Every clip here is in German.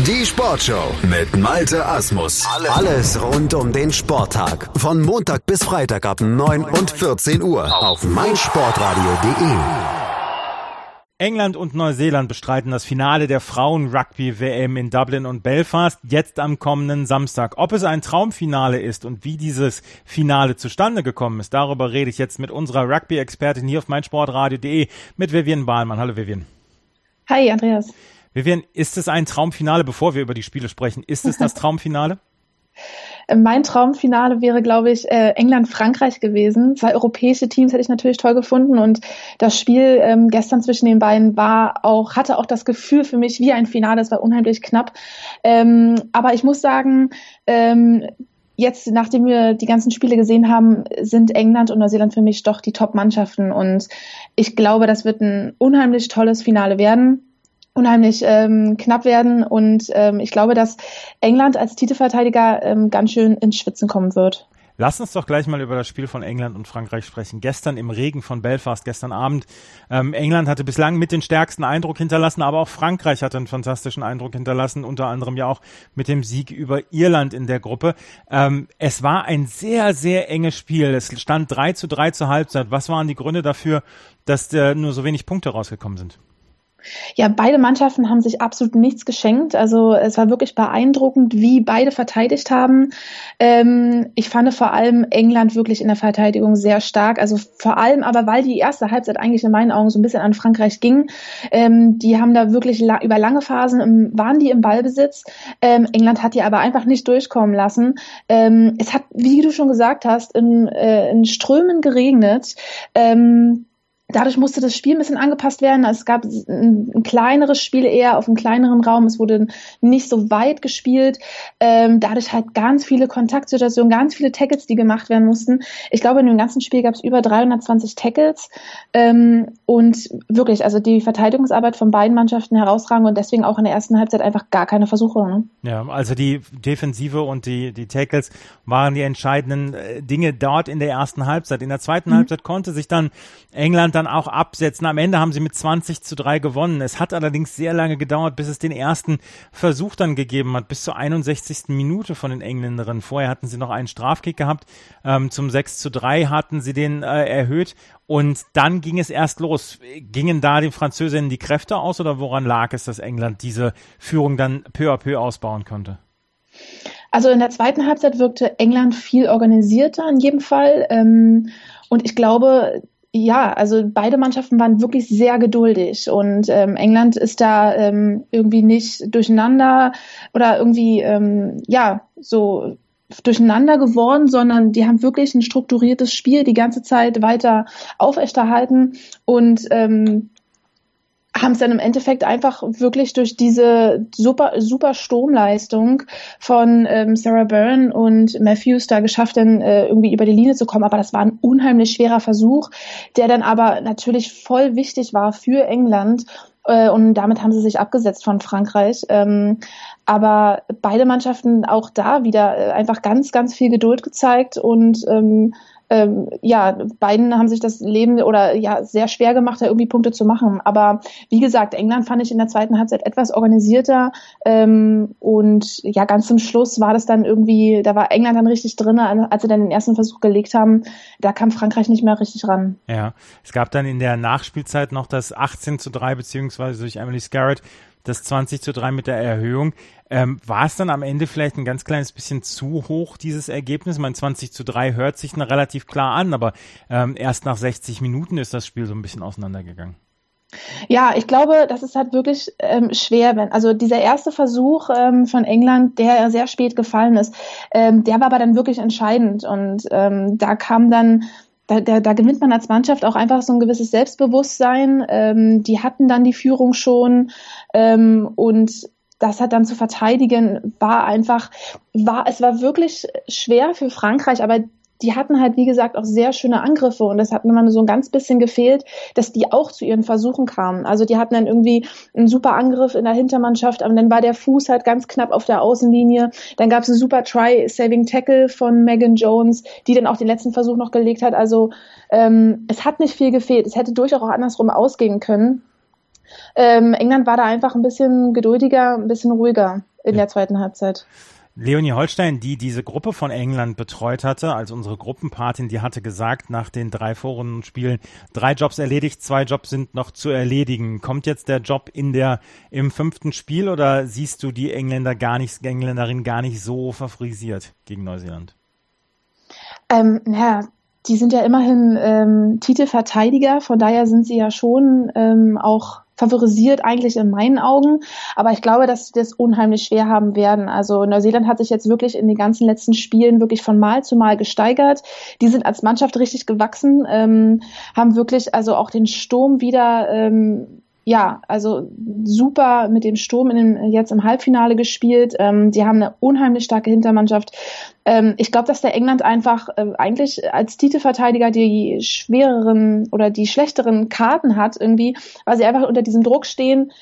Die Sportshow mit Malte Asmus. Alles rund um den Sporttag. Von Montag bis Freitag ab 9 und 14 Uhr auf meinsportradio.de. England und Neuseeland bestreiten das Finale der Frauen-Rugby-WM in Dublin und Belfast jetzt am kommenden Samstag. Ob es ein Traumfinale ist und wie dieses Finale zustande gekommen ist, darüber rede ich jetzt mit unserer Rugby-Expertin hier auf meinsportradio.de, mit Vivian Bahlmann. Hallo Vivian. Hi Andreas. Vivian, ist es ein Traumfinale, bevor wir über die Spiele sprechen? Ist es das Traumfinale? Mein Traumfinale wäre, glaube ich, England-Frankreich gewesen. 2 europäische Teams hätte ich natürlich toll gefunden und das Spiel gestern zwischen den beiden hatte auch das Gefühl für mich wie ein Finale. Es war unheimlich knapp. Aber ich muss sagen, jetzt, nachdem wir die ganzen Spiele gesehen haben, sind England und Neuseeland für mich doch die Top-Mannschaften und ich glaube, das wird ein unheimlich tolles Finale werden. Unheimlich knapp werden und ich glaube, dass England als Titelverteidiger ganz schön ins Schwitzen kommen wird. Lass uns doch gleich mal über das Spiel von England und Frankreich sprechen. Gestern im Regen von Belfast, gestern Abend. England hatte bislang mit den stärksten Eindruck hinterlassen, aber auch Frankreich hatte einen fantastischen Eindruck hinterlassen, unter anderem ja auch mit dem Sieg über Irland in der Gruppe. Es war ein sehr, sehr enges Spiel. Es stand 3:3 zur Halbzeit. Was waren die Gründe dafür, dass nur so wenig Punkte rausgekommen sind? Ja, beide Mannschaften haben sich absolut nichts geschenkt. Also es war wirklich beeindruckend, wie beide verteidigt haben. Ich fand vor allem England wirklich in der Verteidigung sehr stark. Also vor allem aber, weil die erste Halbzeit eigentlich in meinen Augen so ein bisschen an Frankreich ging. Die haben da wirklich über lange Phasen waren die im Ballbesitz. England hat die aber einfach nicht durchkommen lassen. Es hat, wie du schon gesagt hast, in Strömen geregnet. Dadurch musste das Spiel ein bisschen angepasst werden. Es gab ein kleineres Spiel eher auf einem kleineren Raum. Es wurde nicht so weit gespielt. Dadurch halt ganz viele Kontaktsituationen, ganz viele Tackles, die gemacht werden mussten. Ich glaube, in dem ganzen Spiel gab es über 320 Tackles. Und wirklich, also die Verteidigungsarbeit von beiden Mannschaften herausragend und deswegen auch in der ersten Halbzeit einfach gar keine Versuche. Ne? Ja, also die Defensive und die Tackles waren die entscheidenden Dinge dort in der ersten Halbzeit. In der zweiten Halbzeit konnte sich dann England dann auch absetzen. Am Ende haben sie mit 20:3 gewonnen. Es hat allerdings sehr lange gedauert, bis es den ersten Versuch dann gegeben hat, bis zur 61. Minute von den Engländerinnen. Vorher hatten sie noch einen Strafkick gehabt. Zum 6:3 hatten sie den erhöht und dann ging es erst los. Gingen da den Französinnen die Kräfte aus oder woran lag es, dass England diese Führung dann peu à peu ausbauen konnte? Also in der zweiten Halbzeit wirkte England viel organisierter in jedem Fall. Und ich glaube, ja, also beide Mannschaften waren wirklich sehr geduldig und England ist da irgendwie nicht durcheinander oder irgendwie so durcheinander geworden, sondern die haben wirklich ein strukturiertes Spiel die ganze Zeit weiter aufrechterhalten und haben es dann im Endeffekt einfach wirklich durch diese super Sturmleistung von Sarah Byrne und Matthews da geschafft, dann irgendwie über die Linie zu kommen. Aber das war ein unheimlich schwerer Versuch, der dann aber natürlich voll wichtig war für England. Und damit haben sie sich abgesetzt von Frankreich. Aber beide Mannschaften auch da wieder einfach ganz, ganz viel Geduld gezeigt und beiden haben sich das Leben sehr schwer gemacht, da irgendwie Punkte zu machen. Aber wie gesagt, England fand ich in der zweiten Halbzeit etwas organisierter und ja, ganz zum Schluss war das dann irgendwie, da war England dann richtig drin, als sie dann den ersten Versuch gelegt haben, da kam Frankreich nicht mehr richtig ran. Ja, es gab dann in der Nachspielzeit noch das 18:3 beziehungsweise durch Emily Scarrett das 20:3 mit der Erhöhung. War es dann am Ende vielleicht ein ganz kleines bisschen zu hoch, dieses Ergebnis? Ich meine, 20:3 hört sich relativ klar an, aber erst nach 60 Minuten ist das Spiel so ein bisschen auseinandergegangen. Ja, ich glaube, das ist halt wirklich schwer, also dieser erste Versuch von England, der sehr spät gefallen ist, der war aber dann wirklich entscheidend und da kam dann Da gewinnt man als Mannschaft auch einfach so ein gewisses Selbstbewusstsein. Die hatten dann die Führung schon und das hat dann zu verteidigen, es war wirklich schwer für Frankreich, aber die hatten halt, wie gesagt, auch sehr schöne Angriffe und das hat mir mal so ein ganz bisschen gefehlt, dass die auch zu ihren Versuchen kamen. Also die hatten dann irgendwie einen super Angriff in der Hintermannschaft, aber dann war der Fuß halt ganz knapp auf der Außenlinie. Dann gab es einen super Try-Saving-Tackle von Megan Jones, die dann auch den letzten Versuch noch gelegt hat. Also es hat nicht viel gefehlt. Es hätte durchaus auch andersrum ausgehen können. England war da einfach ein bisschen geduldiger, ein bisschen ruhiger. in der zweiten Halbzeit. Leonie Holstein, die diese Gruppe von England betreut hatte, als unsere Gruppenpatin, die hatte gesagt, nach den 3 Vorrundenspielen, 3 Jobs erledigt, 2 Jobs sind noch zu erledigen. Kommt jetzt der Job im 5. Spiel oder siehst du die Engländerin gar nicht so favorisiert gegen Neuseeland? Die sind ja immerhin Titelverteidiger, von daher sind sie ja schon auch favorisiert eigentlich in meinen Augen, aber ich glaube, dass sie das unheimlich schwer haben werden. Also Neuseeland hat sich jetzt wirklich in den ganzen letzten Spielen wirklich von Mal zu Mal gesteigert. Die sind als Mannschaft richtig gewachsen, haben wirklich also auch den Sturm wieder also super mit dem Sturm jetzt im Halbfinale gespielt. Die haben eine unheimlich starke Hintermannschaft. Ich glaube, dass der England einfach eigentlich als Titelverteidiger die schwereren oder die schlechteren Karten hat irgendwie, weil sie einfach unter diesem Druck stehen,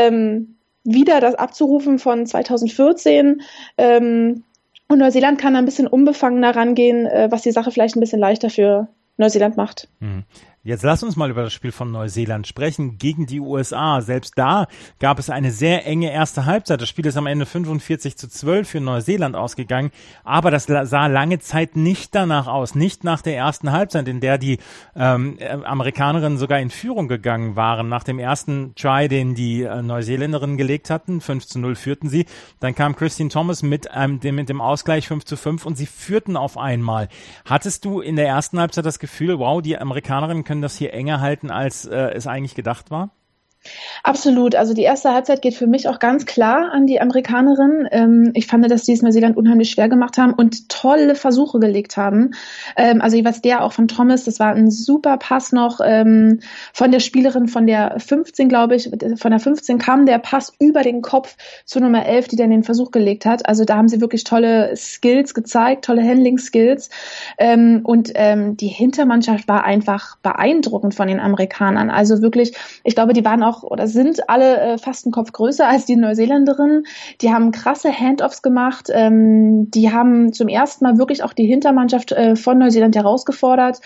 wieder das abzurufen von 2014. Und Neuseeland kann ein bisschen unbefangener rangehen, was die Sache vielleicht ein bisschen leichter für Neuseeland macht. Jetzt lass uns mal über das Spiel von Neuseeland sprechen gegen die USA. Selbst da gab es eine sehr enge erste Halbzeit. Das Spiel ist am Ende 45-12 für Neuseeland ausgegangen. Aber das sah lange Zeit nicht danach aus. Nicht nach der ersten Halbzeit, in der die Amerikanerinnen sogar in Führung gegangen waren. Nach dem ersten Try, den die Neuseeländerinnen gelegt hatten, 5-0 führten sie. Dann kam Christine Thomas mit dem Ausgleich 5-5 und sie führten auf einmal. Hattest du in der ersten Halbzeit das Gefühl, wow, die Amerikanerinnen können das hier enger halten, als es eigentlich gedacht war? Absolut. Also die erste Halbzeit geht für mich auch ganz klar an die Amerikanerin. Ich fand, dass die es Neuseeland unheimlich schwer gemacht haben und tolle Versuche gelegt haben. Also jeweils der auch von Thomas, das war ein super Pass noch von der Spielerin von der 15, glaube ich. Von der 15 kam der Pass über den Kopf zu Nummer 11, die dann den Versuch gelegt hat. Also da haben sie wirklich tolle Skills gezeigt, tolle Handling-Skills. Und die Hintermannschaft war einfach beeindruckend von den Amerikanern. Also wirklich, ich glaube, die waren auch oder sind alle fast einen Kopf größer als die Neuseeländerinnen. Die haben krasse Handoffs gemacht. Die haben zum ersten Mal wirklich auch die Hintermannschaft von Neuseeland herausgefordert.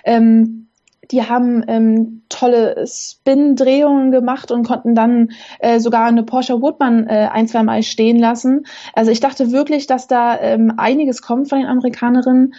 Die haben tolle Spin-Drehungen gemacht und konnten dann sogar eine Portia Woodman 1-2 Mal stehen lassen. Also ich dachte wirklich, dass da einiges kommt von den Amerikanerinnen.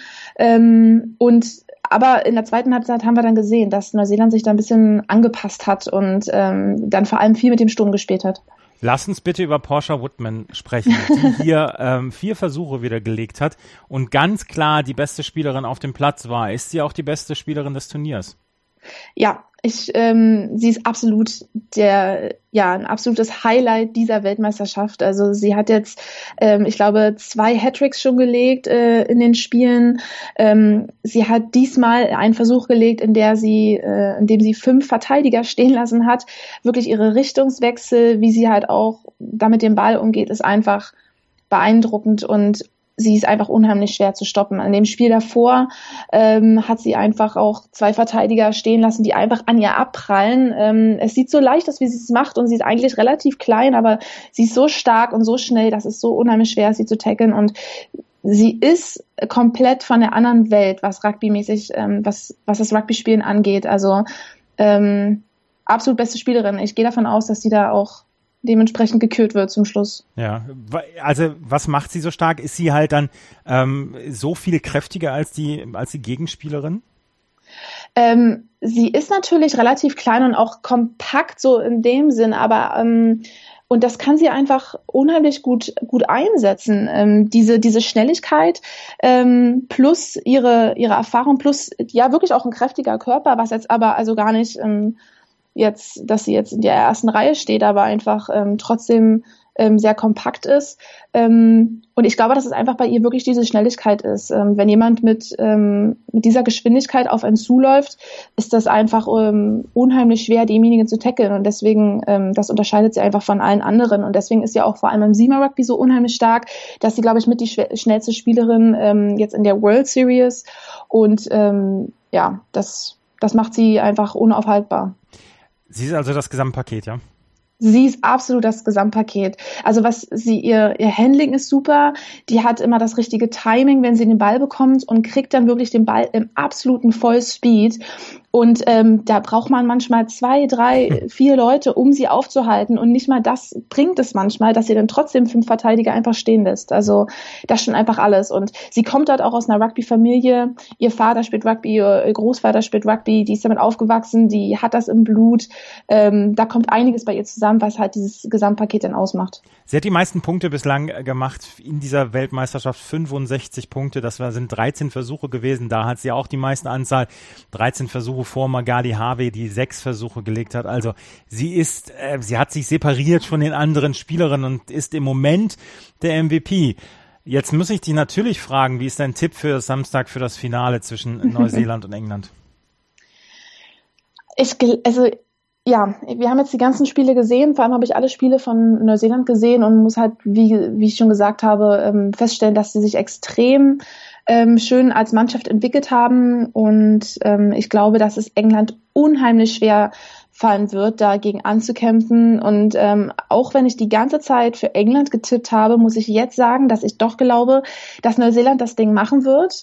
Aber in der zweiten Halbzeit haben wir dann gesehen, dass Neuseeland sich da ein bisschen angepasst hat und dann vor allem viel mit dem Sturm gespielt hat. Lass uns bitte über Portia Woodman sprechen, die hier 4 Versuche wieder gelegt hat und ganz klar die beste Spielerin auf dem Platz war. Ist sie auch die beste Spielerin des Turniers? Ja, sie ist absolut ein absolutes Highlight dieser Weltmeisterschaft. Also sie hat jetzt, ich glaube, 2 Hattricks schon gelegt in den Spielen. Sie hat diesmal einen Versuch gelegt, in dem sie 5 Verteidiger stehen lassen hat. Wirklich ihre Richtungswechsel, wie sie halt auch da mit dem Ball umgeht, ist einfach beeindruckend und sie ist einfach unheimlich schwer zu stoppen. An dem Spiel davor hat sie einfach auch 2 Verteidiger stehen lassen, die einfach an ihr abprallen. Es sieht so leicht aus, wie sie es macht und sie ist eigentlich relativ klein, aber sie ist so stark und so schnell, dass es so unheimlich schwer ist, sie zu tackeln und sie ist komplett von der anderen Welt, was rugbymäßig, was das Rugby-Spielen angeht. Also absolut beste Spielerin. Ich gehe davon aus, dass sie da auch dementsprechend gekürt wird zum Schluss. Ja, also was macht sie so stark? Ist sie halt dann so viel kräftiger als die Gegenspielerin? Sie ist natürlich relativ klein und auch kompakt so in dem Sinn, aber und das kann sie einfach unheimlich gut einsetzen. Diese Schnelligkeit plus ihre Erfahrung plus ja wirklich auch ein kräftiger Körper, was jetzt aber also gar nicht dass sie jetzt in der ersten Reihe steht, aber einfach trotzdem sehr kompakt ist. Und ich glaube, dass es einfach bei ihr wirklich diese Schnelligkeit ist. Wenn jemand mit dieser Geschwindigkeit auf einen zuläuft, ist das einfach unheimlich schwer, demjenigen zu tackeln. Und deswegen, das unterscheidet sie einfach von allen anderen. Und deswegen ist sie auch vor allem im Siemer Rugby so unheimlich stark, dass sie, glaube ich, mit die schnellste Spielerin jetzt in der World Series. Und das macht sie einfach unaufhaltbar. Sie ist also das Gesamtpaket, ja? Sie ist absolut das Gesamtpaket. Also ihr Handling ist super. Die hat immer das richtige Timing, wenn sie den Ball bekommt und kriegt dann wirklich den Ball im absoluten Vollspeed. Und da braucht man manchmal 2, 3, 4 Leute, um sie aufzuhalten. Und nicht mal das bringt es manchmal, dass sie dann trotzdem 5 Verteidiger einfach stehen lässt. Also das schon einfach alles. Und sie kommt dort auch aus einer Rugby-Familie. Ihr Vater spielt Rugby, ihr Großvater spielt Rugby. Die ist damit aufgewachsen, die hat das im Blut. Da kommt einiges bei ihr zusammen, was halt dieses Gesamtpaket dann ausmacht. Sie hat die meisten Punkte bislang gemacht in dieser Weltmeisterschaft, 65 Punkte. Das sind 13 Versuche gewesen. Da hat sie auch die meiste Anzahl. 13 Versuche vor Magali Harvey, die 6 Versuche gelegt hat. Also sie hat sich separiert von den anderen Spielerinnen und ist im Moment der MVP. Jetzt muss ich dich natürlich fragen, wie ist dein Tipp für Samstag für das Finale zwischen Neuseeland und England? Ja, wir haben jetzt die ganzen Spiele gesehen, vor allem habe ich alle Spiele von Neuseeland gesehen und muss halt, wie ich schon gesagt habe, feststellen, dass sie sich extrem schön als Mannschaft entwickelt haben und ich glaube, dass es England unheimlich schwer fallen wird, dagegen anzukämpfen und auch wenn ich die ganze Zeit für England getippt habe, muss ich jetzt sagen, dass ich doch glaube, dass Neuseeland das Ding machen wird.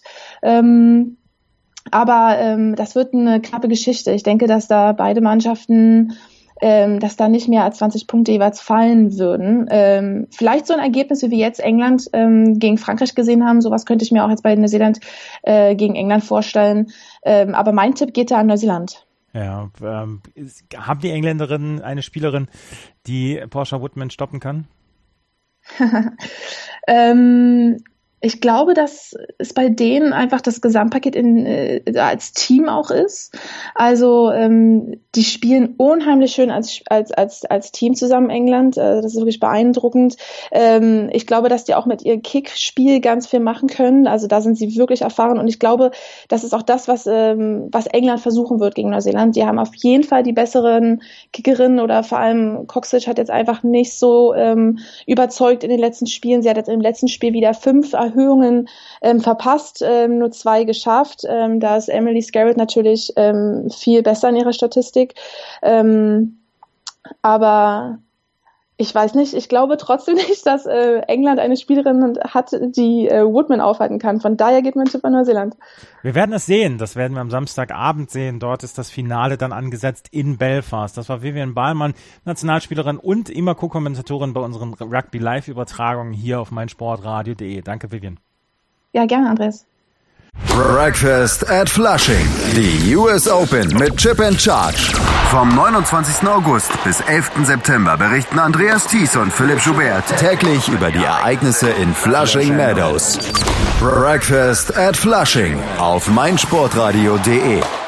Aber das wird eine knappe Geschichte. Ich denke, dass da beide Mannschaften, dass da nicht mehr als 20 Punkte jeweils fallen würden. Vielleicht so ein Ergebnis, wie wir jetzt England gegen Frankreich gesehen haben. Sowas könnte ich mir auch jetzt bei Neuseeland gegen England vorstellen. Aber mein Tipp geht da an Neuseeland. Ja, haben die Engländerinnen eine Spielerin, die Portia Woodman stoppen kann? Ich glaube, dass es bei denen einfach das Gesamtpaket als Team auch ist. Also die spielen unheimlich schön als Team zusammen, England. Das ist wirklich beeindruckend. Ich glaube, dass die auch mit ihrem Kickspiel ganz viel machen können. Also da sind sie wirklich erfahren. Und ich glaube, das ist auch das, was England versuchen wird gegen Neuseeland. Die haben auf jeden Fall die besseren Kickerinnen oder vor allem Coxage hat jetzt einfach nicht so überzeugt in den letzten Spielen. Sie hat jetzt im letzten Spiel wieder 5 Erhöhungen verpasst, nur 2 geschafft. Da ist Emily Scarrett natürlich viel besser in ihrer Statistik. Aber ich weiß nicht, ich glaube trotzdem nicht, dass England eine Spielerin hat, die Woodman aufhalten kann. Von daher geht mein Tipp an Neuseeland. Wir werden es sehen, das werden wir am Samstagabend sehen. Dort ist das Finale dann angesetzt in Belfast. Das war Vivian Ballmann, Nationalspielerin und immer Co-Kommentatorin bei unseren Rugby-Live-Übertragungen hier auf meinsportradio.de. Danke, Vivian. Ja, gerne, Andreas. Breakfast at Flushing. Die US Open mit Chip and Charge. Vom 29. August bis 11. September berichten Andreas Thies und Philipp Joubert täglich über die Ereignisse in Flushing Meadows. Breakfast at Flushing auf meinsportradio.de.